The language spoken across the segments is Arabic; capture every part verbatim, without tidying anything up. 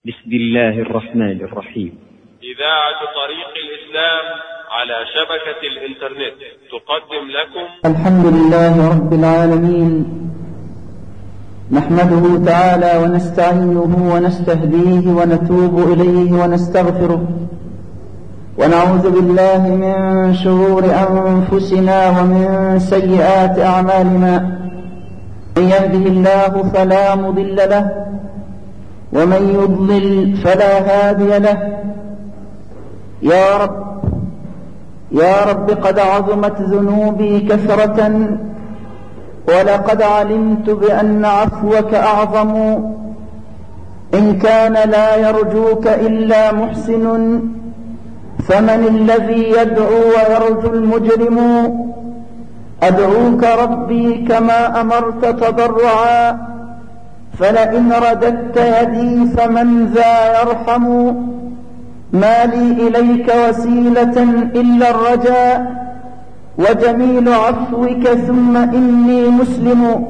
بسم الله الرحمن الرحيم. إذاعة طريق الإسلام على شبكة الإنترنت تقدم لكم الحمد لله رب العالمين، نحمده تعالى ونستعينه ونستهديه ونتوب إليه ونستغفره، ونعوذ بالله من شرور أنفسنا ومن سيئات أعمالنا. من يهده الله فلا مضل له، ومن يضلل فلا هادي له. يا رب يا رب قد عظمت ذنوبي كثرة، ولقد علمت بأن عفوك أعظم. إن كان لا يرجوك إلا محسن، فمن الذي يدعو ويرجو المجرم؟ أدعوك ربي كما أمرت تضرعا، فلئن رددت يدي فمن ذا يرحم. ما لي إليك وسيلة إلا الرجاء، وجميل عفوك ثم إني مسلم.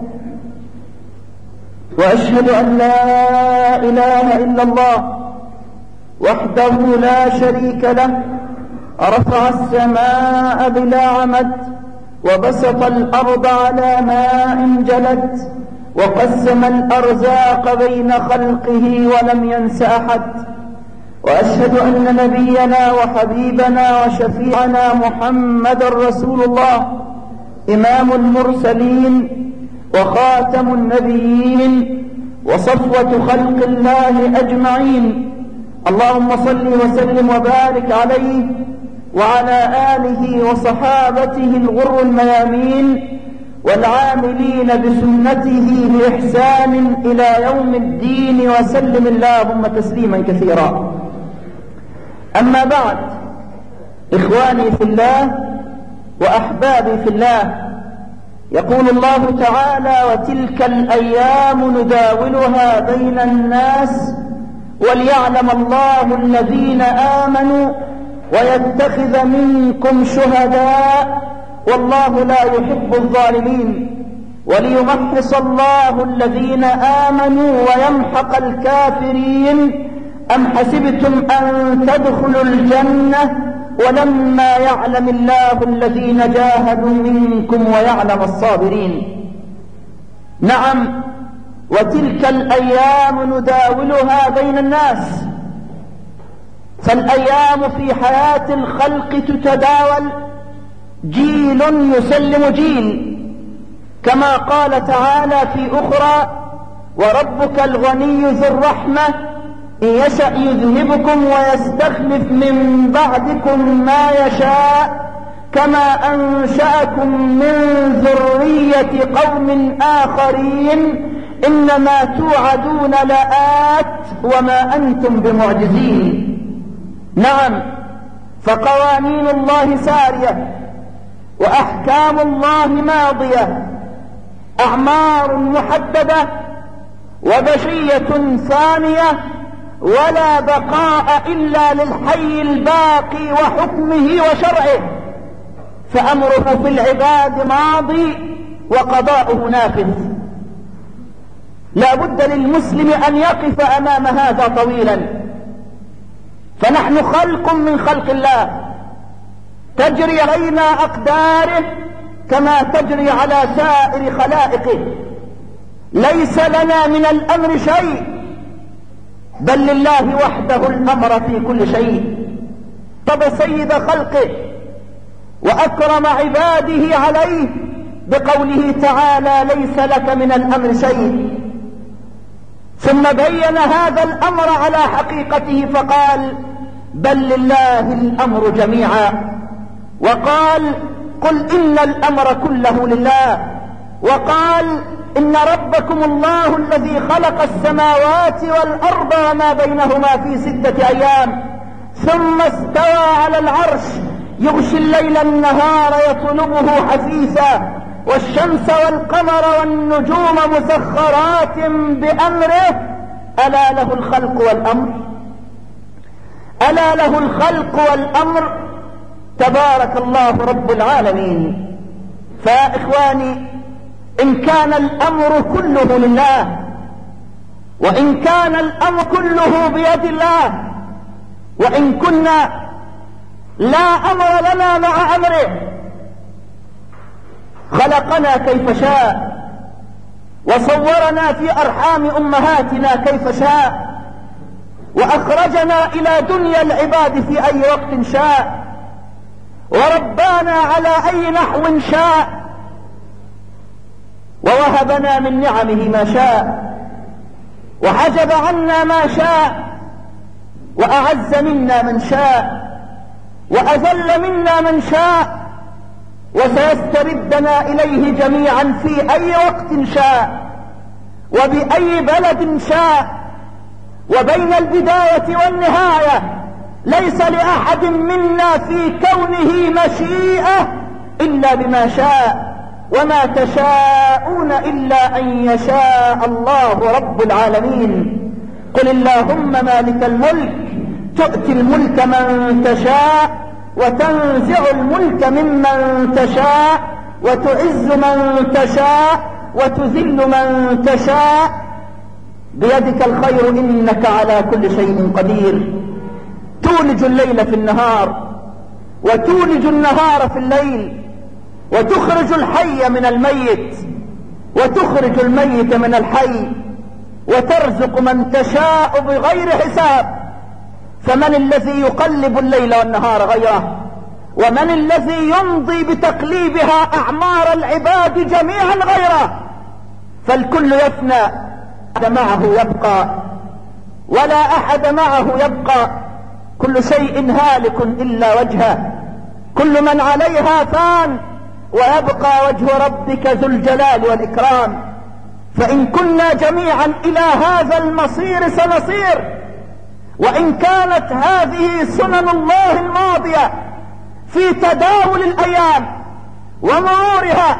وأشهد أن لا إله إلا الله وحده لا شريك له، رفع السماء بلا عمد، وبسط الأرض على ماء جلد، وقسم الأرزاق بين خلقه ولم ينس أحد. وأشهد أن نبينا وحبيبنا وشفيعنا محمد رسول الله، إمام المرسلين وخاتم النبيين وصفوة خلق الله أجمعين. اللهم صل وسلم وبارك عليه وعلى آله وصحابته الغر الميامين، والعاملين بسنته بإحسان إلى يوم الدين، وسلم اللهم تسليما كثيرا. أما بعد، إخواني في الله وأحبابي في الله، يقول الله تعالى: وتلك الأيام نداولها بين الناس وليعلم الله الذين آمنوا ويتخذ منكم شهداء والله لا يحب الظالمين وليمحص الله الذين آمنوا ويمحق الكافرين. أم حسبتم أن تدخلوا الجنة ولما يعلم الله الذين جاهدوا منكم ويعلم الصابرين. نعم، وتلك الأيام نداولها بين الناس، فالأيام في حياة الخلق تتداول، جيل يسلم جيل، كما قال تعالى في أخرى: وربك الغني ذو الرحمة إن يشأ يذهبكم ويستخلف من بعدكم ما يشاء كما أنشأكم من ذرية قوم آخرين إنما توعدون لآت وما أنتم بمعجزين. نعم، فقوانين الله سارية، وأحكام الله ماضية، أعمار محددة، وبشية ثانية، ولا بقاء إلا للحي الباقي وحكمه وشرعه، فأمره في العباد ماضي وقضاؤه نافذ. لا بد للمسلم أن يقف أمام هذا طويلا، فنحن خلق من خلق الله، تجري علينا أقداره كما تجري على سائر خلائقه. ليس لنا من الأمر شيء، بل لله وحده الأمر في كل شيء. طب سيد خلقه وأكرم عباده عليه بقوله تعالى: ليس لك من الأمر شيء، ثم بين هذا الأمر على حقيقته فقال: بل لله الأمر جميعا. وقال: قل إن الأمر كله لله. وقال: إن ربكم الله الذي خلق السماوات والأرض وما بينهما في ستة أيام ثم استوى على العرش يغشي الليل النهار يطلبه حثيثا والشمس والقمر والنجوم مسخرات بأمره ألا له الخلق والأمر ألا له الخلق والأمر تبارك الله رب العالمين. فيا إخواني، إن كان الأمر كله لله وإن كان الأمر كله بيد الله، وإن كنا لا أمر لنا مع أمره. خلقنا كيف شاء، وصورنا في أرحام أمهاتنا كيف شاء، وأخرجنا إلى دنيا العباد في أي وقت شاء، وربانا على أي نحو شاء، ووهبنا من نعمه ما شاء، وحجب عنا ما شاء، وأعز منا من شاء، وأذل منا من شاء، وسيستردنا إليه جميعا في أي وقت شاء، وبأي بلد شاء. وبين البداية والنهاية ليس لأحد منا في كونه مشيئة إلا بما شاء، وما تشاءون إلا أن يشاء الله رب العالمين. قل اللهم مالك الملك تؤتي الملك من تشاء، وتنزع الملك ممن تشاء، وتعز من تشاء، وتذل من تشاء، بيدك الخير إنك على كل شيء قدير. تولج الليل في النهار، وتولج النهار في الليل، وتخرج الحي من الميت، وتخرج الميت من الحي، وترزق من تشاء بغير حساب. فمن الذي يقلب الليل والنهار غيره؟ ومن الذي يمضي بتقليبها أعمار العباد جميعا غيره؟ فالكل يفنى، معه يبقى ولا أحد معه يبقى. كل شيء هالك إلا وجهه، كل من عليها فان، ويبقى وجه ربك ذو الجلال والإكرام. فإن كنا جميعا إلى هذا المصير سنصير، وإن كانت هذه سنن الله الماضية في تداول الأيام ومرورها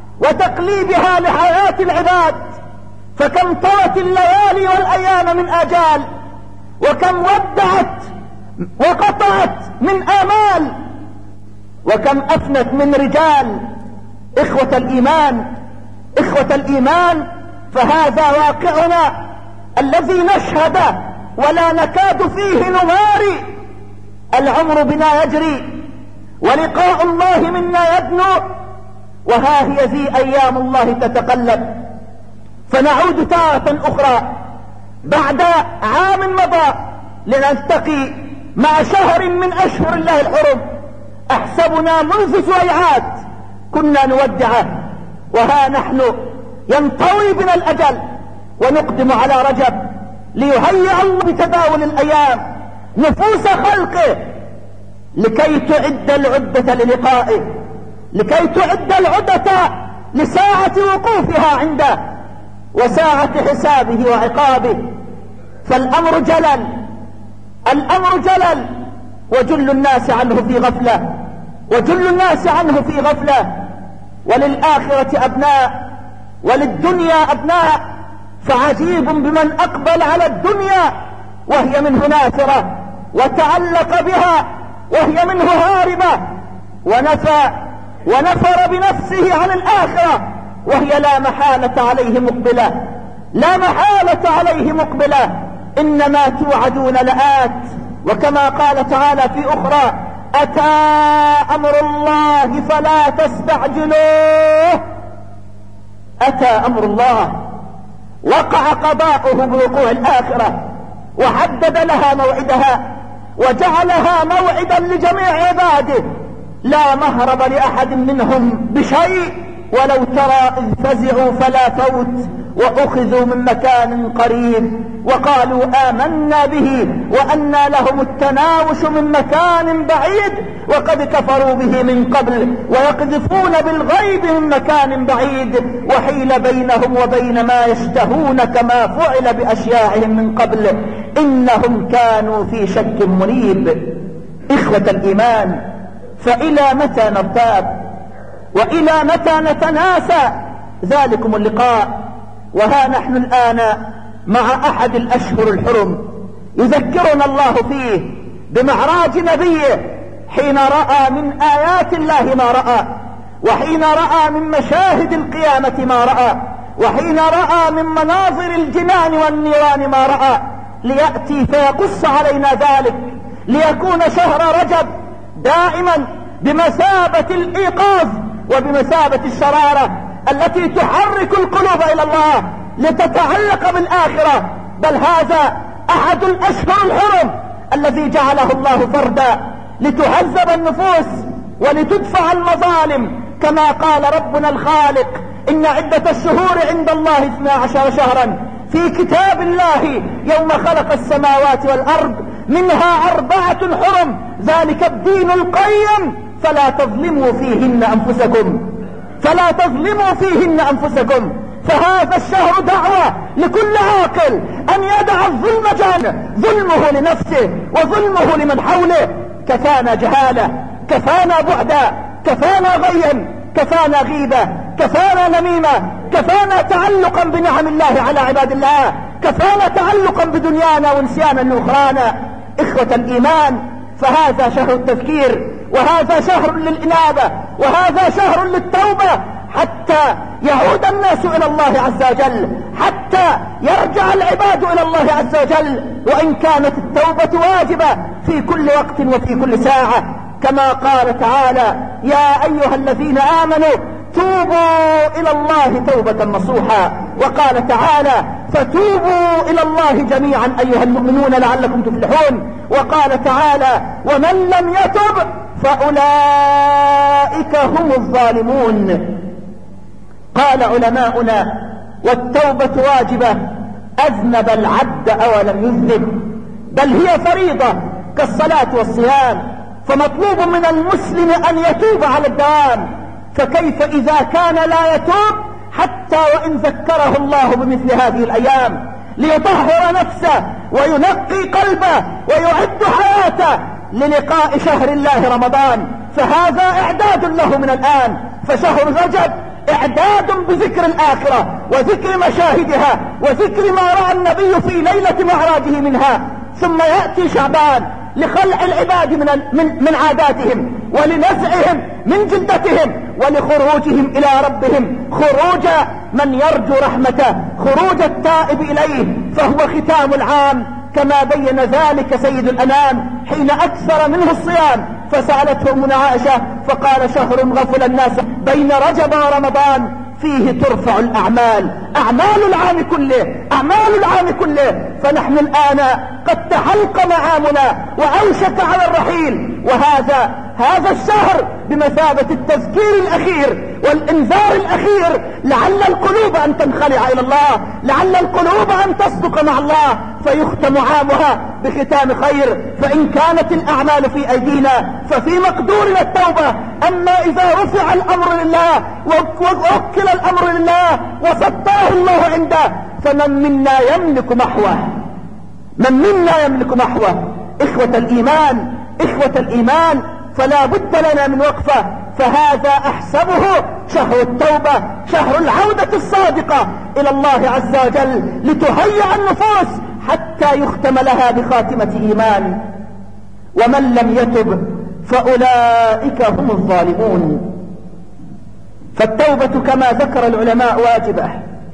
وتقليبها لحياة العباد، فكم طوت الليالي والأيام من آجال، وكم ودعت وقطعت من آمال، وكم أفنت من رجال. إخوة الإيمان، إخوة الإيمان، فهذا واقعنا الذي نشهده ولا نكاد فيه نماري. العمر بنا يجري، ولقاء الله منا يدنو، وها هي ذي أيام الله تتقلب. فنعود تارة أخرى بعد عام مضى لنلتقي مع شهر من أشهر الله الحرم. أحسبنا منذ سويعات كنا نودعه، وها نحن ينطوي بنا الأجل ونقدم على رجب، ليهيئ الله بتداول الأيام نفوس خلقه لكي تعد العدة للقائه، لكي تعد العدة لساعة وقوفها عنده وساعة حسابه وعقابه. فالأمر جلل، الأمر جلل، وجل الناس عنه في غفلة، وجل الناس عنه في غفلة. وللآخرة أبناء، وللدنيا أبناء، فعجيب بمن أقبل على الدنيا وهي منه نافرة، وتعلق بها وهي منه هاربة، ونفى ونفر بنفسه عن الآخرة وهي لا محالة عليه مقبلة، لا محالة عليه مقبلة. إنما توعدون لآت، وكما قال تعالى في أخرى: أتى أمر الله فلا تستعجلوه. أتى أمر الله، وقع قضاؤه بوقوع الآخرة، وحدد لها موعدها، وجعلها موعدا لجميع عباده، لا مهرب لأحد منهم بشيء. ولو ترى إذ فزعوا فلا فوت، وأخذوا من مكان قريب، وقالوا آمنا به وأنى لهم التناوش من مكان بعيد، وقد كفروا به من قبل، ويقذفون بالغيب من مكان بعيد، وحيل بينهم وبين ما يشتهون كما فعل بأشياعهم من قبل، إنهم كانوا في شك مريب. إخوة الإيمان، فإلى متى نرتاب؟ وإلى متى نتناسى ذلكم اللقاء؟ وها نحن الآن مع أحد الأشهر الحرم، يذكرنا الله فيه بمعراج نبيه، حين رأى من آيات الله ما رأى، وحين رأى من مشاهد القيامة ما رأى، وحين رأى من مناظر الجنان والنيران ما رأى، ليأتي فيقص علينا ذلك، ليكون شهر رجب دائما بمثابة الإيقاظ وبمثابة الشرارة التي تحرك القلوب إلى الله لتتعلق بالآخرة. بل هذا أحد الأشهر الحرم الذي جعله الله فردا لتهذب النفوس ولتدفع المظالم، كما قال ربنا الخالق: إن عدة الشهور عند الله اثنا عشر شهرا في كتاب الله يوم خلق السماوات والأرض منها أربعة حرم ذلك الدين القيم فلا تظلموا فيهن أنفسكم فلا تظلموا فيهن أنفسكم. فهذا الشهر دعوة لكل عاقل أن يدع الظلم جانب، ظلمه لنفسه وظلمه لمن حوله. كفانا جهالة، كفانا بعدا، كفانا غيا، كفانا غيبة، كفانا نميمة، كفانا تعلقا بنعم الله على عباد الله، كفانا تعلقا بدنيانا ونسيانا لأخرانا. إخوة الإيمان، فهذا شهر التذكير، وهذا شهر للإنابة، وهذا شهر للتوبة، حتى يعود الناس إلى الله عز وجل، حتى يرجع العباد إلى الله عز وجل. وإن كانت التوبة واجبة في كل وقت وفي كل ساعة، كما قال تعالى: يا أيها الذين آمنوا توبوا إلى الله توبة نصوحا. وقال تعالى: فتوبوا إلى الله جميعا أيها المؤمنون لعلكم تفلحون. وقال تعالى: ومن لم يتب فأولئك هم الظالمون. قال علماؤنا: والتوبة واجبة، أذنب العبد أو لم يذنب، بل هي فريضة كالصلاة والصيام، فمطلوب من المسلم أن يتوب على الدوام. فكيف إذا كان لا يتوب حتى وإن ذكره الله بمثل هذه الأيام ليطهر نفسه وينقي قلبه ويعد حياته للقاء شهر الله رمضان؟ فهذا إعداد له من الآن. فشهر رجب إعداد بذكر الآخرة وذكر مشاهدها وذكر ما رأى النبي في ليلة معراجه منها. ثم يأتي شعبان لخلع العباد من, من, من عاداتهم ولنزعهم من جلدتهم ولخروجهم إلى ربهم خروج من يرجو رحمته، خروج التائب إليه، فهو ختام العام كما بين ذلك سيد الأنام حين أكثر منه الصيام. فسألته من عائشة فقال: شهر غفل الناس بين رجب ورمضان فيه ترفع الأعمال، أعمال العام كله، أعمال العام كله. فنحن الآن قد تحلق معامنا وأوشك على الرحيل، وهذا هذا الشهر بمثابة التذكير الأخير والإنذار الأخير، لعل القلوب أن تنخلع إلى الله، لعل القلوب أن تصدق مع الله، فيختم عامها بختام خير. فإن كانت الأعمال في أيدينا ففي مقدورنا التوبة. أما إذا رفع الأمر لله ووكل الأمر لله وسطاه الله عنده، فمن منا يملك محوه، من منا يملك محوه. إخوة الإيمان، إخوة الإيمان، فلا بد لنا من وقفة. فهذا أحسبه شهر التوبة، شهر العودة الصادقة إلى الله عز وجل لتهيأ النفوس حتى يختم لها بخاتمة إيمان. ومن لم يتب فأولئك هم الظالمون. فالتوبة كما ذكر العلماء واجبة،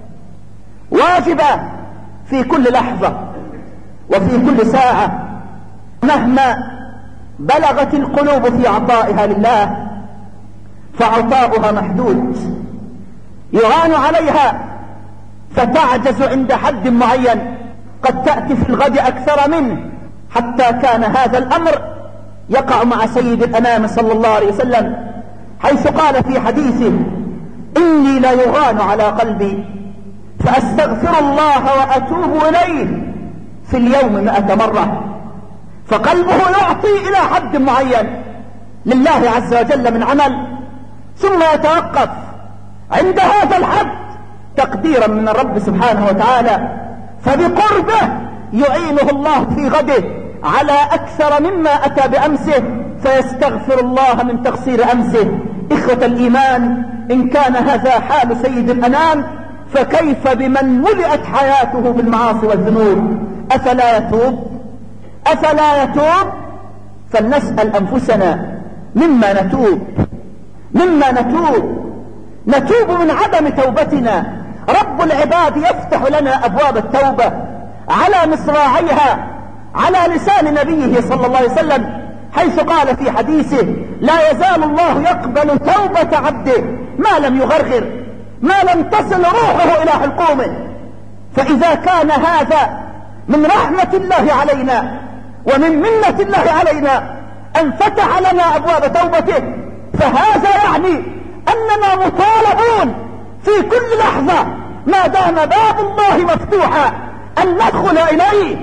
واجبة في كل لحظة وفي كل ساعة، مهما بلغت القلوب في عطائها لله فعطاؤها محدود، يعان عليها فتعجز عند حد معين، قد تأتي في الغد أكثر منه، حتى كان هذا الأمر يقع مع سيد الأنام صلى الله عليه وسلم حيث قال في حديثه: إني لا يغان على قلبي فأستغفر الله وأتوب إليه في اليوم مئة مرة. فقلبه يعطي إلى حد معين لله عز وجل من عمل، ثم يتوقف عند هذا الحد تقديرا من الرب سبحانه وتعالى، فبقربه يعينه الله في غده على أكثر مما أتى بأمسه، فيستغفر الله من تقصير أمسه. إخوة الإيمان، إن كان هذا حال سيد الأنام فكيف بمن ملئت حياته بالمعاصي والذنوب؟ أفلا يتوب؟ أفلا يتوب؟ فلنسأل أنفسنا مما نتوب، مما نتوب. نتوب من عدم توبتنا رب العباد يفتح لنا أبواب التوبة على مصراعيها على لسان نبيه صلى الله عليه وسلم، حيث قال في حديثه: لا يزال الله يقبل توبة عبده ما لم يغرغر، ما لم تصل روحه إلى حلقومه. فإذا كان هذا من رحمة الله علينا ومن منة الله علينا أن فتح لنا أبواب توبته، فهذا يعني أننا مطالبون في كل لحظة ما دام باب الله مفتوحا أن ندخل إليه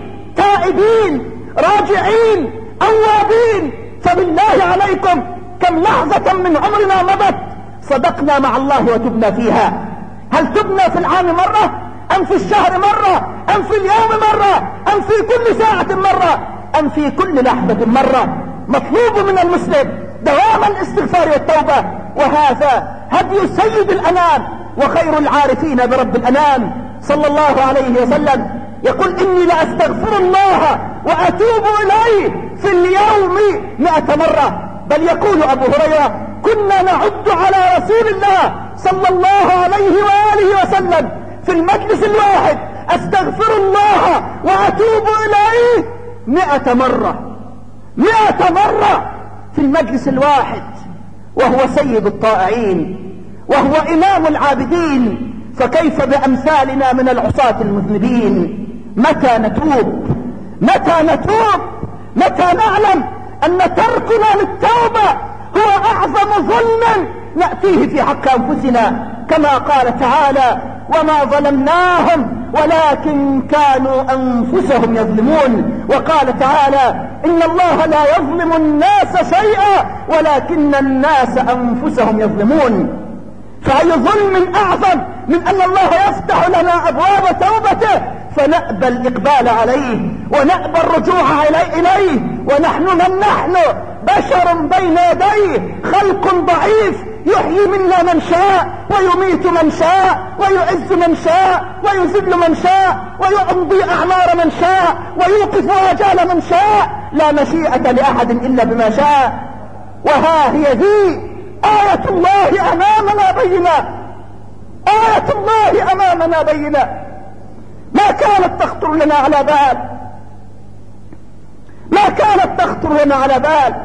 تائبين راجعين أوابين. فبالله عليكم كم لحظة من عمرنا مضت صدقنا مع الله وتبنا فيها؟ هل تبنا في العام مرة أم في الشهر مرة أم في اليوم مرة أم في كل ساعة مرة أم في كل لحظة مرة؟ مطلوب من المسلم دوام الاستغفار والتوبة، وهذا هدي سيد الأنام وخير العارفين برب الأنام صلى الله عليه وسلم. يقول: إني لأستغفر الله وأتوب إليه في اليوم مئة مرة. بل يقول أبو هريرة: كنا نعد على رسول الله صلى الله عليه وآله وسلم في المجلس الواحد أستغفر الله وأتوب إليه مئة مرة، مئة مرة في المجلس الواحد، وهو سيد الطائعين وهو إمام العابدين. فكيف بأمثالنا من العصاة المذنبين؟ متى نتوب؟ متى نتوب؟ متى نعلم أن تركنا للتوبة هو أعظم ظلم نأتيه في حق أنفسنا؟ كما قال تعالى: وما ظلمناهم ولكن كانوا أنفسهم يظلمون. وقال تعالى: إن الله لا يظلم الناس شيئا ولكن الناس أنفسهم يظلمون. فأي ظلم أعظم من أن الله يفتح لنا أبواب توبته فنأبى الإقبال عليه ونأبى الرجوع إليه، ونحن من نحن؟ بشر بين يديه، خلق ضعيف، يحيي منا من شاء ويميت من شاء ويعز من شاء ويذل من شاء ويمضي أعمار من شاء ويوقف آجال من شاء، لا مشيئة لأحد إلا بما شاء. وها هي ذي آية الله أمامنا بينة، آية الله أمامنا بينة، ما كانت تخطر لنا على بال، ما كانت تخطر لنا على بال.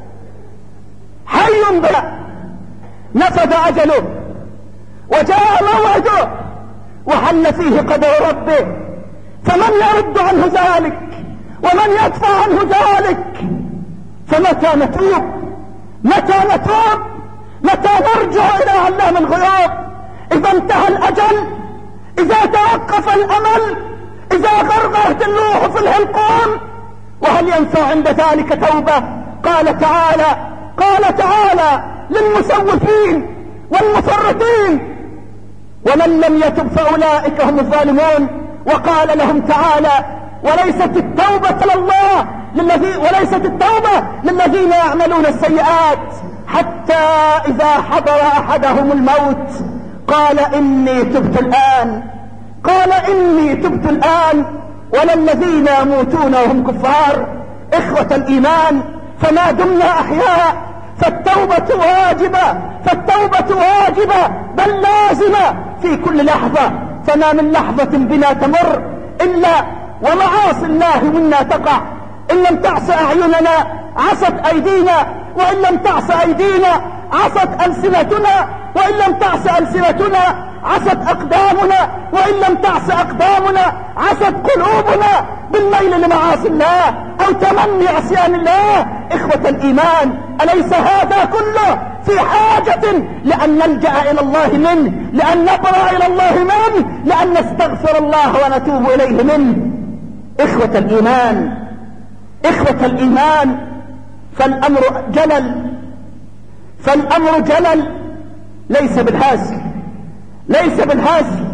حي بنا نفذ أجله وجاء موعده وحل فيه قدر ربه، فمن يرد عنه ذلك ومن يدفع عنه ذلك؟ فمتى نتوب؟ متى نتوب؟ متى نرجع إلى علام الغيوب؟ إذا انتهى الأجل، إذا توقف الأمل، إذا غرغرت اللوح في الحلقوم، وهل ينفع عند ذلك توبة؟ قال تعالى قال تعالى للمسوفين والمفرطين: ومن لم يتب فأولئك هم الظالمون. وقال لهم تعالى: وليست التوبة لله للذي وليست التوبة للذين يعملون السيئات حتى إذا حضر أحدهم الموت قال إني تبت الآن قال إني تبت الآن ولا الذين يموتون وهم كفار. إخوة الإيمان، فما دمنا أحياء فالتوبة واجبة، فالتوبة واجبة بل لازمة في كل لحظة. فما من لحظة بنا تمر إلا ومعاصي الله منا تقع. إن لم تعص أعيننا عصت أيدينا، وإن لم تعص أيدينا عصت ألسنتنا، وإن لم تعص ألسنتنا عصت أقدامنا، وإن لم تعص أقدامنا عصت قلوبنا بالميل لمعاصي الله أو تمني عصيان الله. إخوة الإيمان، أليس هذا كله في حاجة لأن نلجأ إلى الله منه، لأن نبرأ إلى الله منه، لأن نستغفر الله ونتوب إليه منه؟ إخوة الإيمان، إخوة الإيمان، فالأمر جلل، فالأمر جلل ليس بالهزل، ليس بالهزل.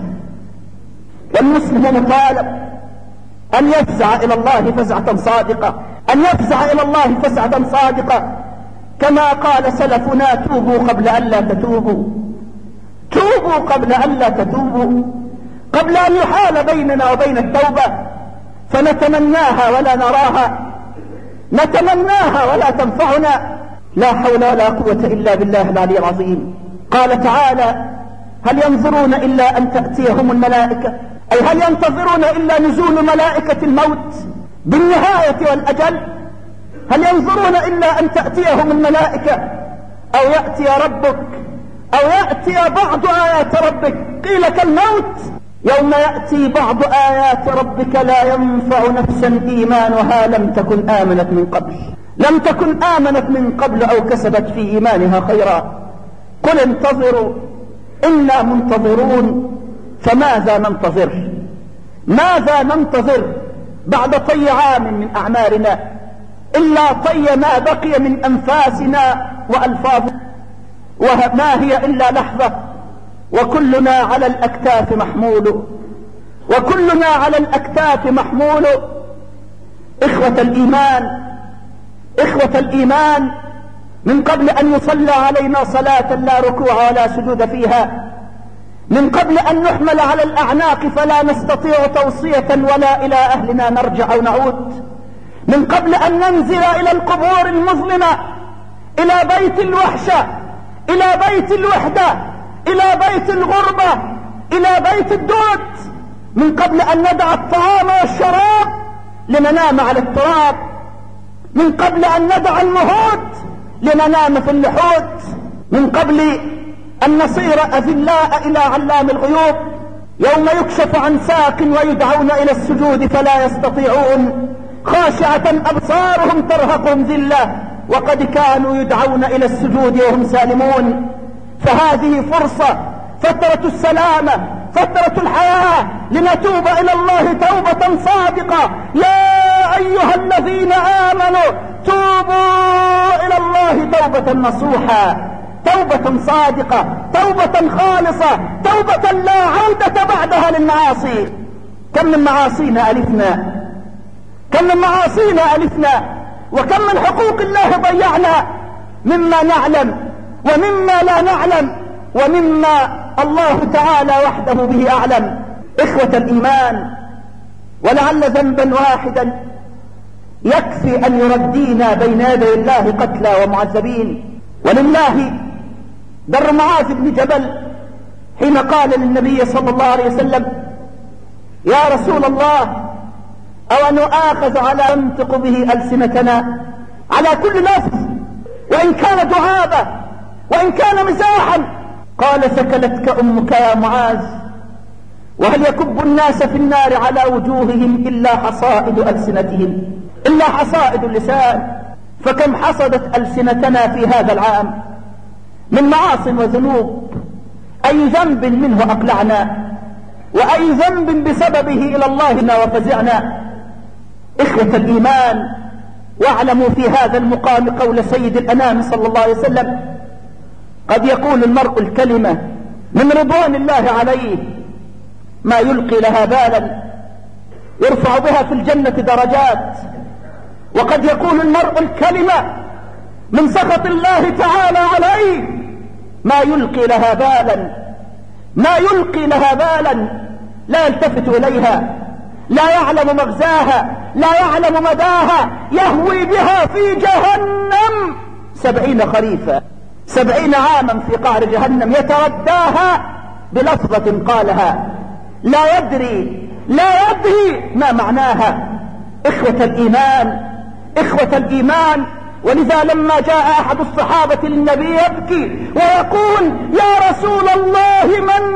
والمسلم مطالب أن يفزع إلى الله فزعة صادقة، أن يفزع إلى الله فزعة صادقة، كما قال سلفنا: توبوا قبل أن لا تتوبوا، توبوا قبل أن لا تتوبوا، قبل أن يحال بيننا وبين التوبة فنتمناها ولا نراها، نتمناها ولا تنفعنا. لا حول ولا قوة إلا بالله العلي العظيم. قال تعالى: هل ينظرون إلا أن تأتيهم الملائكة؟ أي هل ينتظرون إلا نزول ملائكة الموت بالنهاية والأجل؟ هل ينظرون إلا أن تأتيهم الملائكة أو يأتي ربك أو يأتي بعض آيات ربك؟ قيل كالموت. يوم يأتي بعض آيات ربك لا ينفع نفسا إيمانها لم تكن آمنت من قبل لم تكن آمنت من قبل أو كسبت في إيمانها خيرا. قل انتظروا إنا منتظرون. فماذا ننتظر؟ ماذا ننتظر بعد طي عام من أعمارنا إلا طي ما بقي من أنفاسنا وألفاظنا، وما هي إلا لحظة وكلنا على الأكتاف محمول وكلنا على الأكتاف محمول. إخوة الإيمان إخوة الإيمان من قبل أن يصلى علينا صلاة لا ركوع ولا سجود فيها، من قبل أن نحمل على الأعناق فلا نستطيع توصية ولا إلى أهلنا نرجع أو نعود، من قبل أن ننزل إلى القبور المظلمة، إلى بيت الوحشة، إلى بيت الوحدة، إلى بيت الغربة، إلى بيت الدود، من قبل أن ندع الطعام والشراب لننام على التراب، من قبل أن ندع المهود لننام في اللحود، من قبل أن نصير أذلاء إلى علام الغيوب يوم يكشف عن ساق ويدعون إلى السجود فلا يستطيعون، خاشعة أبصارهم ترهقهم ذلة وقد كانوا يدعون إلى السجود وهم سالمون. فهذه فرصة، فترة السلامة، فترة الحياة، لنتوب إلى الله توبة صادقة. يا أيها الذين آمنوا توبوا إلى الله توبة نصوحا، توبة صادقة، توبة خالصة، توبة لا عودة بعدها للمعاصي. كم من معاصينا ألفنا، كم من معاصينا ألفنا، وكم من حقوق الله ضيعنا مما نعلم ومما لا نعلم ومما الله تعالى وحده به أعلم. إخوة الإيمان، ولعل ذنبا واحدا يكفي أن يردينا بين يدي الله قتلى ومعذبين. ولله در معاذ بن جبل حين قال للنبي صلى الله عليه وسلم: يا رسول الله، أو نؤاخذ على ينطق به ألسنتنا، على كل لفظ وإن كان دعابة وإن كان مزاحا. قال: ثكلتك أمك يا معاذ، وهل يكب الناس في النار على وجوههم إلا حصائد ألسنتهم، إلا حصائد اللسان. فكم حصدت ألسنتنا في هذا العام من معاصٍ وذنوب، أي ذنب منه أقلعنا وأي ذنب بسببه إلى الله وفزعنا. إخوة الإيمان، واعلموا في هذا المقام قول سيد الأنام صلى الله عليه وسلم: قد يقول المرء الكلمة من رضوان الله عليه ما يلقي لها بالا يرفع بها في الجنة درجات، وقد يقول المرء الكلمة من سخط الله تعالى عليه ما يلقي لها بالا ما يلقي لها بالا لا يلتفت إليها، لا يعلم مغزاها، لا يعلم مداها، يهوي بها في جهنم سبعين خريفا، سبعين عاما في قعر جهنم، يترداها بلفظة قالها لا يدري لا يدري ما معناها. إخوة الإيمان، إخوة الإيمان، ولذا لما جاء أحد الصحابة للنبي يبكي ويقول: يا رسول الله من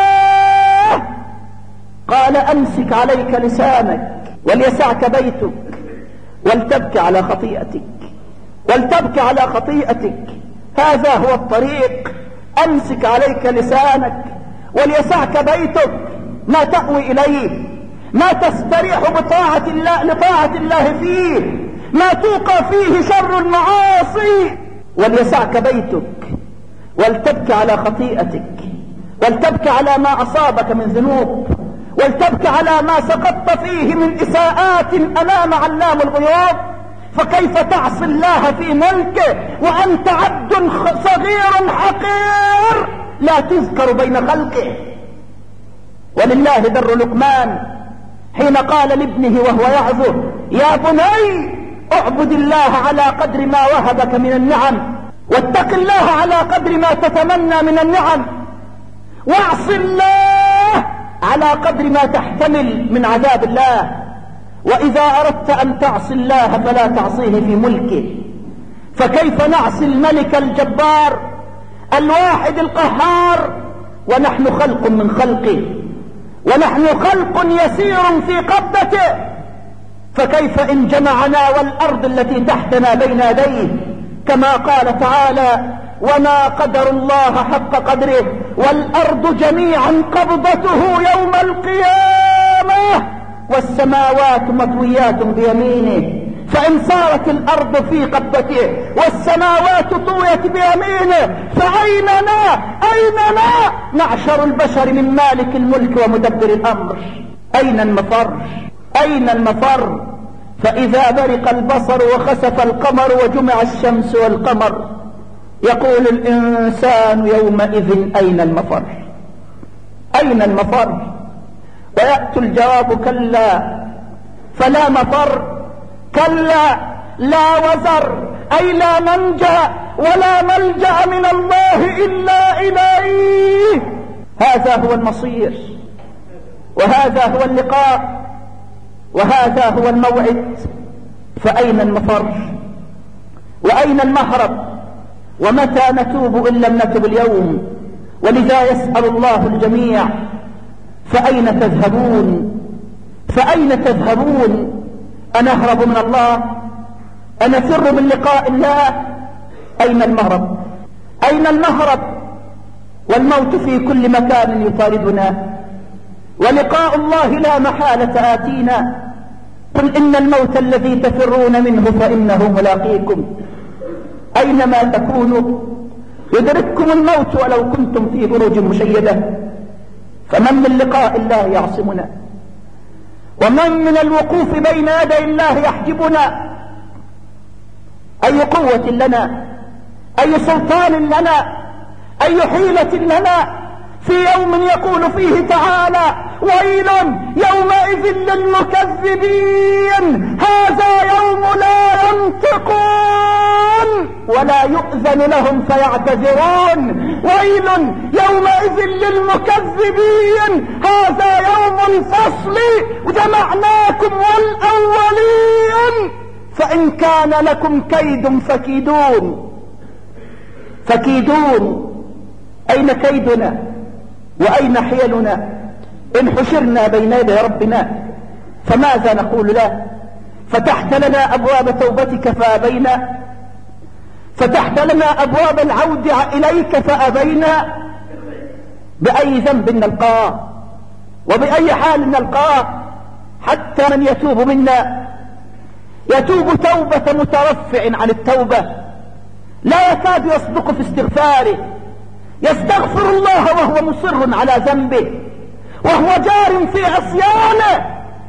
نجاه؟ قال: أمسك عليك لسانك وليسعك بيتك ولتبكي على خطيئتك، ولتبكي على خطيئتك، هذا هو الطريق. أمسك عليك لسانك وليسعك بيتك، ما تأوي إليه، ما تستريح بطاعة الله لطاعة الله فيه، ما توقع فيه شر المعاصي. وليسعك بيتك ولتبكي على خطيئتك، ولتبكي على ما أصابك من ذنوب، ولتبكي على ما سقطت فيه من إساءات أمام علام الغيوب. فكيف تعصي الله في ملكه وأنت عبد صغير حقير لا تذكر بين خلقه؟ ولله در لقمان حين قال لابنه وهو يعظه: يا بني اعبد الله على قدر ما وهبك من النعم، واتق الله على قدر ما تتمنى من النعم، واعص الله على قدر ما تحتمل من عذاب الله. وإذا أردت أن تعصي الله فلا تعصيه في ملكه، فكيف نعصي الملك الجبار الواحد القهار ونحن خلق من خلقه، ونحن خلق يسير في قبضته؟ فكيف إن جمعنا والأرض التي تحتنا بين يديه، كما قال تعالى وما قدر الله حق قدره والأرض جميعا قبضته يوم القيامة والسماوات مطويات بيمينه. فإن صارت الأرض في قبضته والسماوات طويت بيمينه فأيننا أيننا معشر البشر من مالك الملك ومدبر الأمر؟ أين المفر؟ أين المفر؟ فإذا برق البصر وخسف القمر وجمع الشمس والقمر يقول الإنسان يومئذ أين المفر؟ أين المفر؟ ويأتي الجواب كلا فلا مفر، كلا لا وزر، أي لا منجا ولا ملجأ من الله إلا إليه. هذا هو المصير، وهذا هو اللقاء، وهذا هو الموعد. فأين المفر وأين المهرب؟ ومتى نتوب إن لم نتب اليوم؟ ولذا يسأل الله الجميع فأين تذهبون؟ فأين تذهبون؟ أنهرب من الله؟ أنفر من لقاء الله؟ أين المهرب؟ أين المهرب؟ والموت في كل مكان يطاردنا، ولقاء الله لا محالة آتينا. قل إن الموت الذي تفرون منه فإنه ملاقيكم، أينما تكونوا يدرككم الموت ولو كنتم في بروج مشيدة. فمن من لقاء الله يعصمنا؟ ومن من الوقوف بين يدي الله يحجبنا؟ أي قوة لنا؟ أي سلطان لنا؟ أي حيلة لنا في يوم يقول فيه تعالى ويل يومئذ للمكذبين هذا يوم لا ينطقون ولا يؤذن لهم فيعتذرون. ويل يومئذ للمكذبين هذا يوم الفصل جمعناكم والأولين فإن كان لكم كيد فكيدون. فكيدون. أين كيدنا وأين حيلنا إن حشرنا بين يدي ربنا؟ فماذا نقول له؟ فتحت لنا أبواب توبتك فأبينا، فتحت لنا أبواب العودة إليك فأبينا. بأي ذنب نلقاه وبأي حال نلقاه؟ حتى من يتوب منا يتوب توبة مترفع عن التوبة، لا يكاد يصدق في استغفاره، يستغفر الله وهو مصر على ذنبه وهو جار في عصيانه.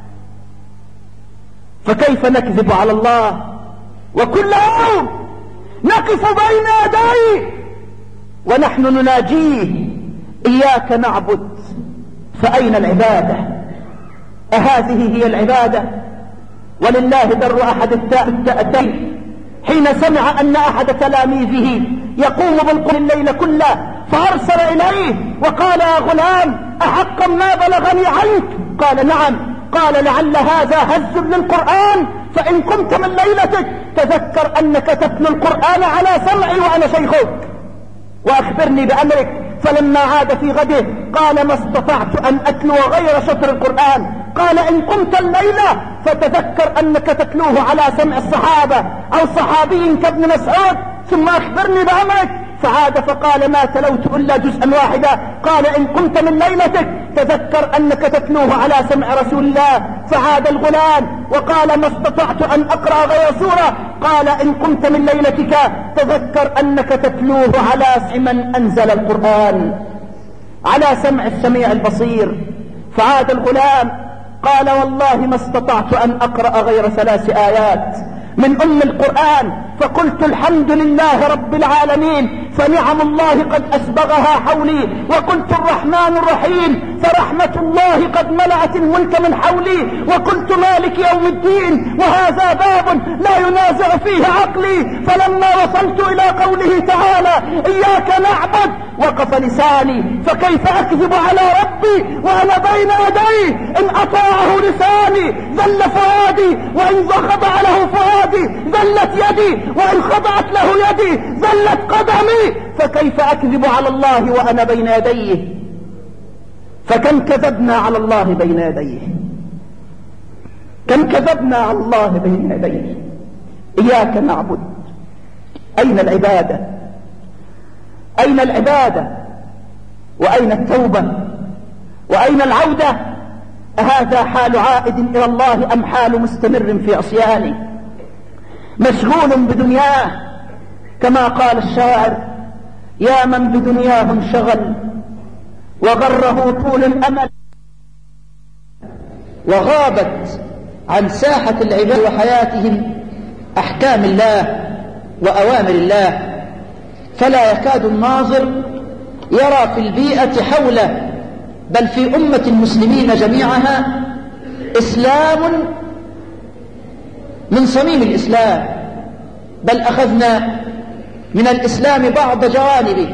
فكيف نكذب على الله وكل يوم نقف بين يديه ونحن نناجيه إياك نعبد؟ فأين العبادة؟ أهذه هي العبادة؟ ولله در أحد التأتين حين سمع أن أحد تلاميذه يقوم بالقرآن الليل كله فأرسل إليه وقال يا غلام أحقا ما بلغني عنك؟ قال نعم. قال لعل هذا هز للقرآن، فإن قمت من ليلتك تذكر أنك تتلو القرآن على سمعي وأنا شيخك وأخبرني بأمرك. فلما عاد في غده قال ما استطعت أن أتلو غير شطر القرآن. قال إن قمت الليلة فتذكر أنك تتلوه على سمع الصحابة أو صحابي كابن مسعود ثم أخبرني بأمرك. فعاد فقال ما تلوت إلا جزءا واحدا. قال إن قمت من ليلتك تذكر أنك تتلوه على سمع رسول الله. فعاد الغلام وقال ما استطعت أن أقرأ غير سورة. قال إن قمت من ليلتك تذكر أنك تتلوه على سمع من أنزل القرآن، على سمع السميع البصير. فعاد الغلام قال والله ما استطعت أن أقرأ غير ثلاث آيات. من أم القرآن، فقلت الحمد لله رب العالمين فنعم الله قد أسبغها حولي، وقلت الرحمن الرحيم فرحمة الله قد ملأت الملك من حولي، وقلت مالك يوم الدين وهذا باب لا ينازع فيه عقلي. فلما وصلت إلى قوله تعالى إياك نعبد وقف لساني، فكيف أكذب على ربي وأنا بين يديه؟ إن أطاعه لساني ذل فؤادي، وإن خضع له فؤادي ذلت يدي، وإن خضعت له يدي ذلت قدمي، فكيف أكذب على الله وأنا بين يديه؟ فكم كذبنا على الله بين يديه، كم كذبنا على الله بين يديه. إياك نعبد، أين العبادة؟ أين العبادة؟ وأين التوبة؟ وأين العودة؟ أهذا حال عائد إلى الله أم حال مستمر في عصيانه مشغول بدنياه؟ كما قال الشاعر يا من بدنياه انشغل وغره طول الأمل، وغابت عن ساحة العباد وحياتهم أحكام الله وأوامر الله، فلا يكاد الناظر يرى في البيئة حوله بل في أمة المسلمين جميعها إسلام من صميم الإسلام، بل أخذنا من الإسلام بعض جوانبه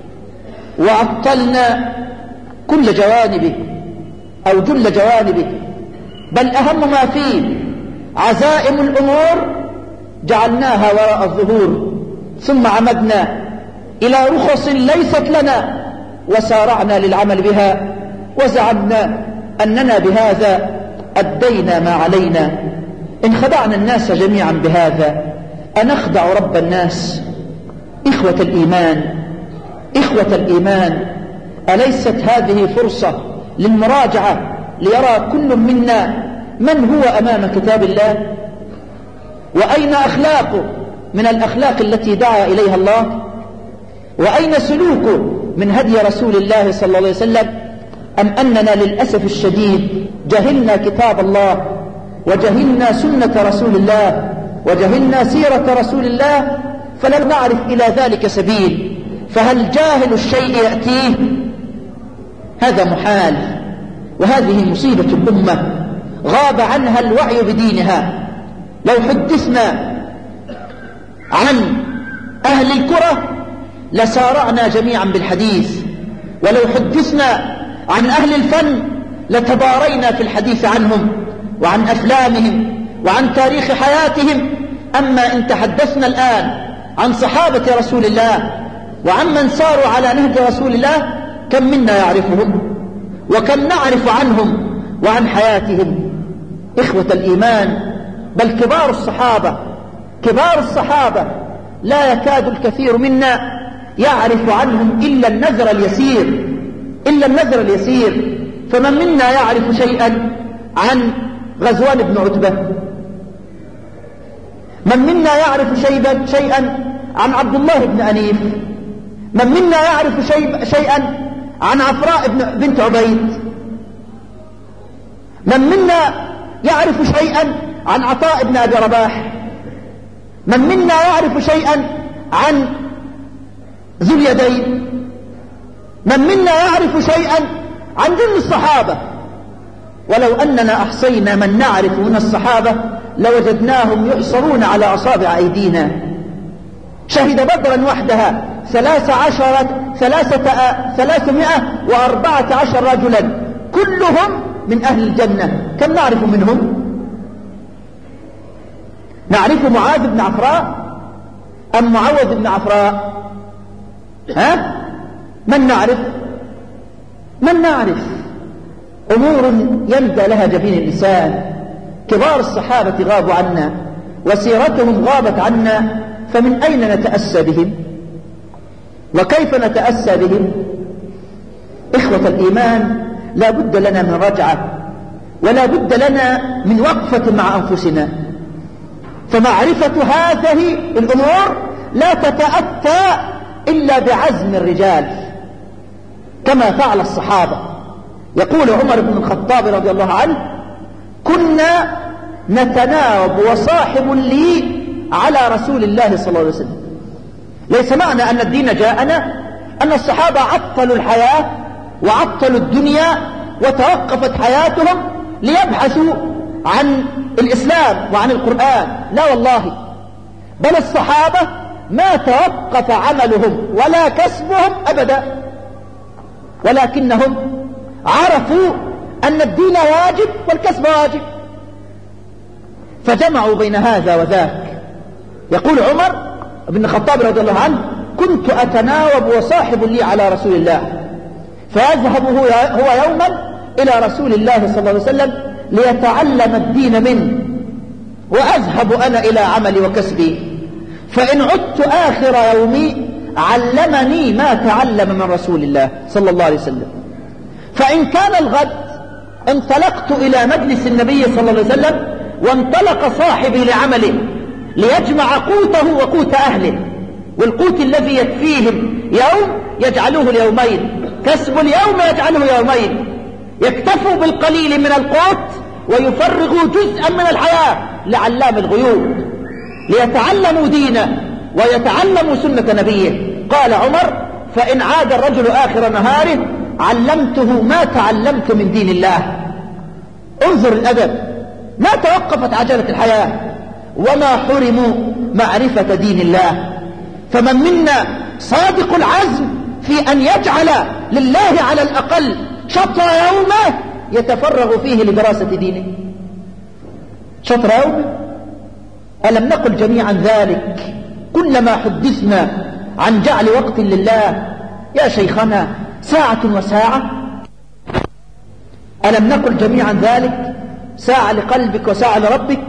وعطلنا كل جوانبه أو جل جوانبه، بل أهم ما فيه عزائم الأمور جعلناها وراء الظهور، ثم عمدنا إلى رخص ليست لنا وسارعنا للعمل بها، وزعمنا أننا بهذا أدينا ما علينا. إن خدعنا الناس جميعا بهذا أنخدع رب الناس؟ إخوة الإيمان، إخوة الإيمان، أليست هذه فرصة للمراجعة ليرى كل منا من هو أمام كتاب الله؟ وأين أخلاقه من الأخلاق التي دعا إليها الله؟ وأين سلوكه من هدي رسول الله صلى الله عليه وسلم؟ أم أننا للأسف الشديد جهلنا كتاب الله وجهلنا سنة رسول الله وجهلنا سيرة رسول الله فلم نعرف إلى ذلك سبيل؟ فهل جاهل الشيء يأتيه؟ هذا محال، وهذه مصيبة الأمة غاب عنها الوعي بدينها. لو حدثنا عن أهل الكرة لسارعنا جميعا بالحديث، ولو حدثنا عن أهل الفن لتبارينا في الحديث عنهم وعن أفلامهم وعن تاريخ حياتهم. أما إن تحدثنا الآن عن صحابة رسول الله وعن من ساروا على نهج رسول الله كم منا يعرفهم وكم نعرف عنهم وعن حياتهم؟ إخوة الإيمان، بل كبار الصحابة كبار الصحابة لا يكاد الكثير منا يعرف عنهم إلا النذر اليسير إلا النذر اليسير. فمن منا يعرف شيئا عن غزوان بن عتبة؟ من منا يعرف شيئا شيئا عن عبد الله بن أنيف؟ من منا يعرف شيء شيئا عن عفراء بنت عبيد؟ من منا يعرف شيئا عن عطاء بن أبي رباح؟ من منا يعرف شيئا عن ذو اليدين؟ من منا يعرف شيئا عن جل الصحابة؟ ولو أننا أحصينا من نعرف من الصحابة لوجدناهم يحصرون على أصابع أيدينا. شهد بدرا وحدها ثلاث عشرة ثلاثة ثلاثمائة وأربعة عشر رجلا كلهم من أهل الجنة. كم نعرف منهم؟ نعرف معاذ بن عفراء أم معوذ بن عفراء؟ ها؟ من نعرف؟ من نعرف؟ أمور يندى لها جبين اللسان. كبار الصحابة غابوا عنا وسيرتهم غابت عنا، فمن أين نتأسى بهم وكيف نتأسى بهم؟ إخوة الإيمان، لا بد لنا من رجعة ولا بد لنا من وقفة مع أنفسنا. فمعرفة هذه الأمور لا تتأتى إلا بعزم الرجال كما فعل الصحابة. يقول عمر بن الخطاب رضي الله عنه: كنا نتناوب وصاحب لي على رسول الله صلى الله عليه وسلم. ليس معنى أن الدين جاءنا أن الصحابة عطلوا الحياة وعطلوا الدنيا وتوقفت حياتهم ليبحثوا عن الإسلام وعن القرآن، لا والله، بل الصحابة ما توقف عملهم ولا كسبهم أبدا، ولكنهم عرفوا أن الدين واجب والكسب واجب، فجمعوا بين هذا وذاك. يقول عمر بن الخطاب رضي الله عنه: كنت أتناوب وصاحب لي على رسول الله، فيذهب هو يوما إلى رسول الله صلى الله عليه وسلم ليتعلم الدين منه، وأذهب أنا إلى عملي وكسبي، فإن عدت آخر يومي علمني ما تعلم من رسول الله صلى الله عليه وسلم. فإن كان الغد انطلقت إلى مجلس النبي صلى الله عليه وسلم، وانطلق صاحبي لعمله ليجمع قوته وقوت أهله، والقوت الذي يكفيهم يوم يجعله ليومين، كسب اليوم يجعله يومين، يكتفوا بالقليل من القوت ويفرغوا جزءا من الحياة لعلام الغيوب ليتعلموا دينه ويتعلموا سنة نبيه. قال عمر: فإن عاد الرجل آخر نهاره علمته ما تعلمت من دين الله. انظر الأدب، ما توقفت عجلة الحياة وما حرموا معرفة دين الله. فمن منا صادق العزم في أن يجعل لله على الأقل شطر يومه يتفرغ فيه لدراسة دينه؟ شطر يومه. ألم نقل جميعا ذلك كلما حدثنا عن جعل وقت لله؟ يا شيخنا ساعة وساعة. ألم نقل جميعا ذلك ساعة لقلبك وساعة لربك؟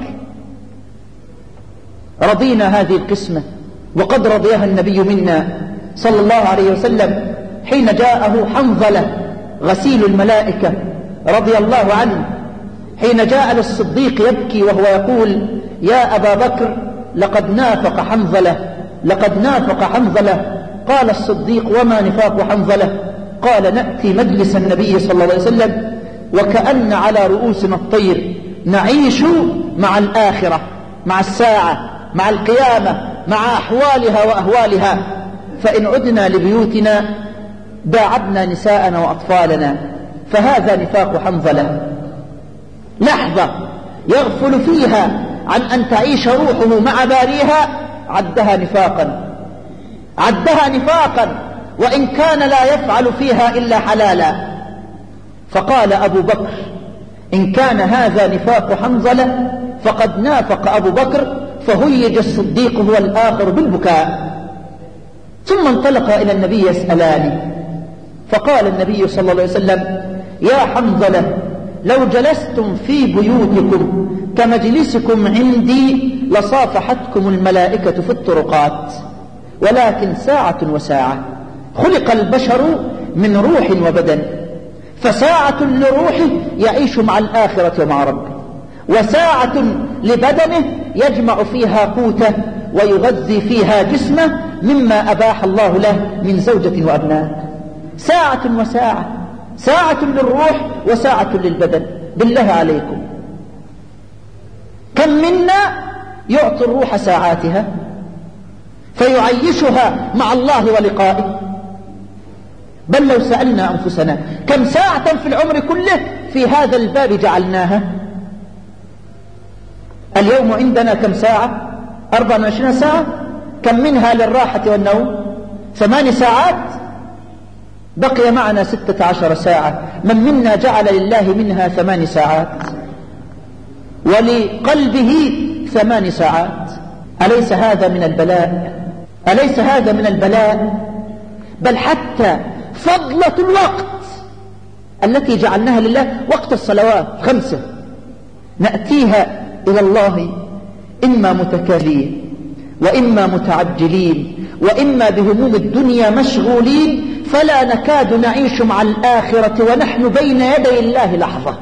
رضينا هذه القسمة، وقد رضيها النبي منا صلى الله عليه وسلم حين جاءه حنظلة غسيل الملائكة رضي الله عنه، حين جاء للصديق يبكي وهو يقول: يا أبا بكر لقد نافق حنظلة، لقد نافق حنظلة. قال الصديق: وما نفاق حنظلة؟ قال: نأتي مجلس النبي صلى الله عليه وسلم وكأن على رؤوسنا الطير، نعيش مع الآخرة، مع الساعة، مع القيامة، مع أحوالها وأهوالها، فإن عدنا لبيوتنا باعدنا نساءنا وأطفالنا. فهذا نفاق حنظلة، لحظة يغفل فيها عن أن تعيش روحه مع باريها عدها نفاقا، عدها نفاقا، وإن كان لا يفعل فيها إلا حلالا. فقال أبو بكر: إن كان هذا نفاق حنظلة فقد نافق أبو بكر، فهيج الصديق هو الآخر بالبكاء. ثم انطلق إلى النبي يسألاني، فقال النبي صلى الله عليه وسلم: يا حنظلة لو جلستم في بيوتكم كمجلسكم عندي لصافحتكم الملائكة في الطرقات، ولكن ساعة وساعة. خلق البشر من روح وبدن، فساعة لروحه يعيش مع الآخرة ومع ربه، وساعة لبدنه يجمع فيها قوته ويغذي فيها جسمه مما أباح الله له من زوجة وأبناء. ساعة وساعة، ساعة للروح وساعة للبدن. بالله عليكم كم منا يعطي الروح ساعاتها فيعيشها مع الله ولقائه؟ بل لو سألنا أنفسنا كم ساعة في العمر كله في هذا الباب جعلناها؟ اليوم عندنا كم ساعة؟ أربعة وعشرين ساعة. كم منها للراحة والنوم؟ ثمان ساعات. بقي معنا ستة عشر ساعة. من منا جعل لله منها ثمان ساعات ولقلبه ثمان ساعات؟ أليس هذا من البلاء؟ أليس هذا من البلاء؟ بل حتى فضلة الوقت التي جعلناها لله، وقت الصلوات خمسة، نأتيها إلى الله إما متكالين وإما متعجلين وإما بهموم الدنيا مشغولين، فلا نكاد نعيش مع الآخرة ونحن بين يدي الله لحظة.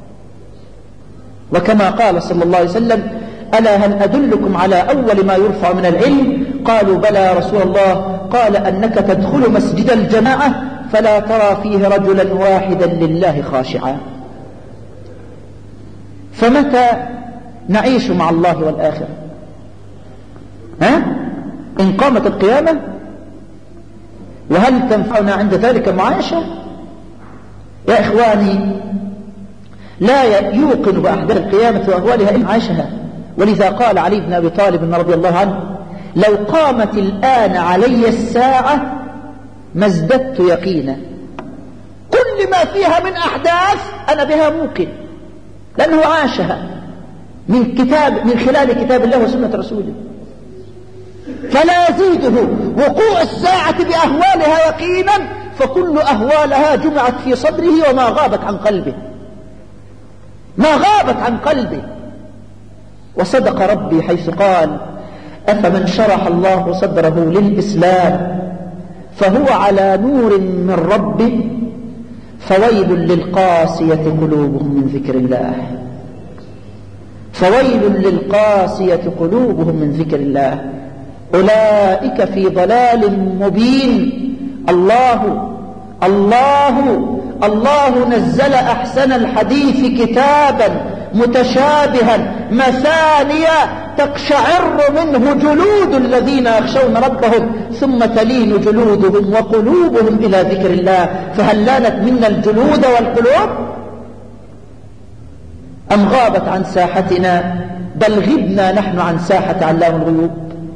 وكما قال صلى الله عليه وسلم: ألا هل أدلكم على أول ما يرفع من العلم؟ قالوا بلى يا رسول الله. قال: أنك تدخل مسجد الجماعة فلا ترى فيه رجلا واحدا لله خاشعا. فمتى نعيش مع الله والآخرة. ها؟ إن قامت القيامة، وهل تنفعنا عند ذلك معايشة؟ يا إخواني، لا يوقن بأحداث القيامة وأهوالها إلا عاشها. ولذا قال علي بن أبي طالب رضي الله عنه: لو قامت الآن علي الساعة ما ازددت يقينا. كل ما فيها من أحداث أنا بها موقن، لأنه عاشها من كتاب من خلال كتاب الله وسنة رسوله. فلا يزيده وقوع الساعة بأهوالها يقينا، فكل أهوالها جمعت في صدره وما غابت عن قلبه، ما غابت عن قلبه. وصدق ربي حيث قال: أفمن شرح الله صدره للإسلام فهو على نور من ربه فويل للقاسية قلوبهم من ذكر الله. فويل للقاسية قلوبهم من ذكر الله أولئك في ضلال مبين. الله الله الله نزل أحسن الحديث كتابا متشابها مثانيا تقشعر منه جلود الذين يخشون ربهم ثم تلين جلودهم وقلوبهم إلى ذكر الله. فهل لانت منا الجلود والقلوب أم غابت عن ساحتنا؟ بل غبنا نحن عن ساحة علام الغيوب.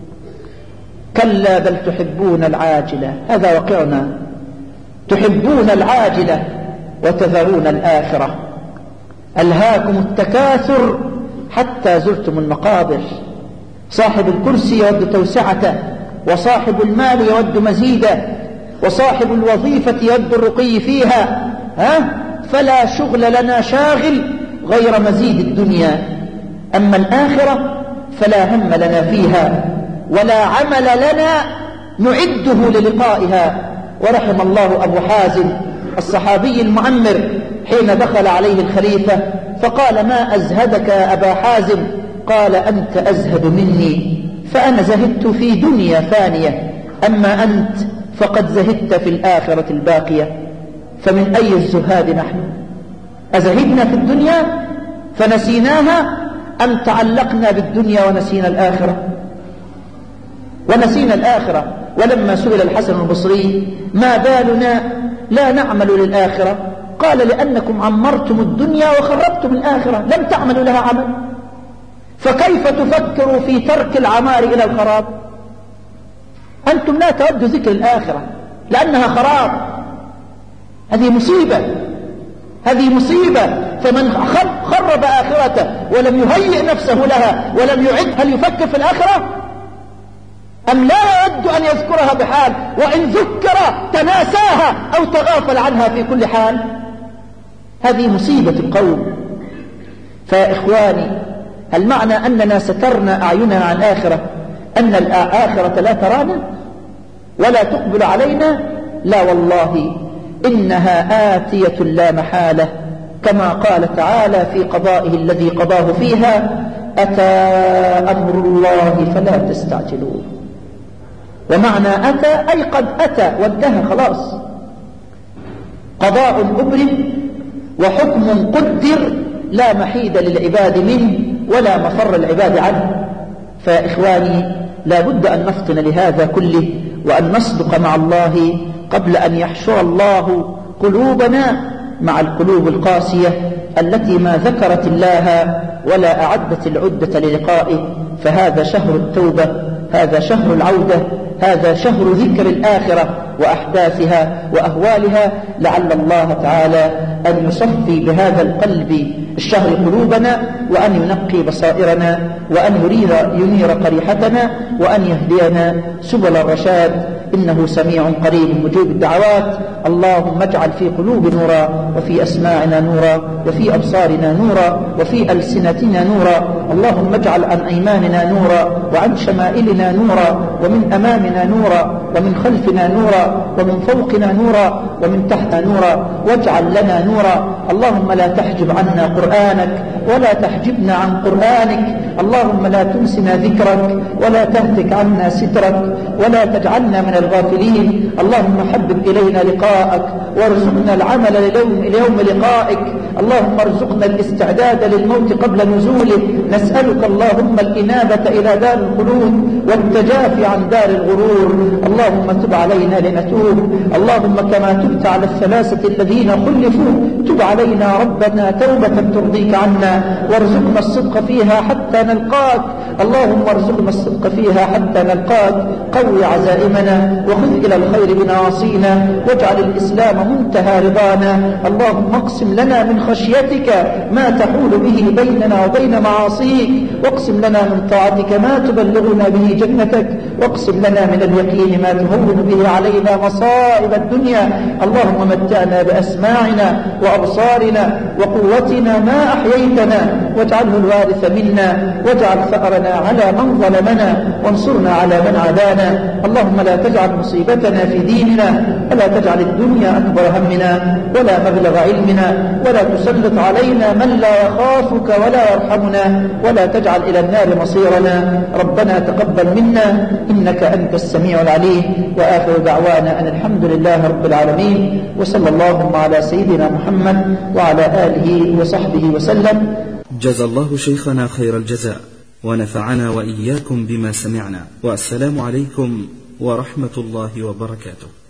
كلا بل تحبون العاجلة، هذا واقعنا، تحبون العاجلة وتذرون الآخرة. ألهاكم التكاثر حتى زرتم المقابر. صاحب الكرسي يود توسعته، وصاحب المال يود مزيده، وصاحب الوظيفة يود الرقي فيها. ها؟ فلا شغل لنا شاغل غير مزيد الدنيا. أما الآخرة فلا هم لنا فيها ولا عمل لنا نعده للقائها. ورحم الله أبو حازم الصحابي المعمر حين دخل عليه الخليفة فقال: ما أزهدك يا أبا حازم؟ قال: أنت أزهد مني، فأنا زهدت في دنيا فانية، أما أنت فقد زهدت في الآخرة الباقية. فمن أي الزهاد نحن؟ أزهدنا في الدنيا فنسيناها، أم تعلقنا بالدنيا ونسينا الآخرة؟ ونسينا الآخرة. ولما سئل الحسن البصري: ما بالنا لا نعمل للآخرة؟ قال: لأنكم عمرتم الدنيا وخربتم الآخرة، لم تعملوا لها عمل، فكيف تفكروا في ترك العمار إلى الخراب؟ أنتم لا تودوا ذكر الآخرة لأنها خراب. هذه مصيبة، هذه مصيبة. فمن خرب آخرته ولم يهيئ نفسه لها ولم يعد، هل يفكر في الآخرة؟ أم لا يود أن يذكرها بحال؟ وإن ذكر تناساها أو تغافل عنها في كل حال. هذه مصيبة القوم. فيا إخواني، هل معنى أننا سترنا أعيننا عن الآخرة أن الآخرة لا ترانا ولا تقبل علينا؟ لا والله، إنها آتية لا محالة، كما قال تعالى في قضائه الذي قضاه فيها: أتى أمر الله فلا تستعجلوه. ومعنى أتى أي قد أتى وانتهى خلاص. قضاء أبرم وحكم قدر لا محيد للعباد منه ولا مفر العباد عنه. فيا إخواني، لا بد أن نفطن لهذا كله وأن نصدق مع الله قبل أن يحشر الله قلوبنا مع القلوب القاسية التي ما ذكرت الله ولا أعدت العدة للقائه. فهذا شهر التوبة، هذا شهر العودة، هذا شهر ذكر الآخرة وأحداثها وأهوالها. لعل الله تعالى أن يصفي بهذا القلب الشهر قلوبنا، وأن ينقي بصائرنا، وأن يريد ينير قريحتنا، وأن يهدينا سبل الرشاد، إنه سميع قريب مجيب الدعوات. اللهم اجعل في قلوب نورا، وفي أسماعنا نورا، وفي أبصارنا نورا، وفي ألسنتنا نورا. اللهم اجعل عن أيماننا نورا، وعن شمائلنا نورا، ومن أمامنا نورا، ومن خلفنا نورا، ومن فوقنا نورا، ومن تحتنا نورا، واجعل لنا نورا. اللهم لا تحجب عنا قرآنك ولا تحجبنا عن قرآنك. اللهم لا تنسنا ذكرك ولا تهتك عنا سترك ولا تجعلنا من الغافلين. اللهم حبب إلينا لقاءك وارزقنا العمل ليوم, ليوم لقائك. اللهم ارزقنا الاستعداد للموت قبل نزوله. نسألك اللهم الإنابة إلى دار الخلود والتجافي عن دار الغرور. اللهم تب علينا لنتوب، اللهم كما تبت على الثلاثة الذين خلفوا تب علينا ربنا توبة ترضيك عنا، وارزقنا الصدق فيها حتى نلقاك. اللهم ارزقنا الصدق فيها حتى نلقاك. قوي عزائمنا وخذ إلى الخير بنواصينا، واجعل الإسلام منتهى رضانا. اللهم اقسم لنا من خشيتك ما تحول به بيننا وبين معاصيك، واقسم لنا من طاعتك ما تبلغنا به جنتك، واقسم لنا من اليقين ما تهون به علينا مصائب الدنيا. اللهم متعنا بأسماعنا وأبصارنا وقوتنا ما أحييتنا، واجعله الوارث منا، واجعل ثأرنا على من ظلمنا، وانصرنا على من عادانا. اللهم لا تجعل مصيبتنا في ديننا، ولا تجعل الدنيا أكبر همنا ولا مبلغ علمنا، ولا تسلط علينا من لا يخافك ولا يرحمنا، ولا تجعل إلى النار مصيرنا. ربنا تقبل منا إنك أنت السميع العليم، وآخر دعوانا أن الحمد لله رب العالمين، وصلى اللهم على سيدنا محمد وعلى آله وصحبه وسلم. جزى الله شيخنا خير الجزاء، ونفعنا وإياكم بما سمعنا، والسلام عليكم ورحمة الله وبركاته.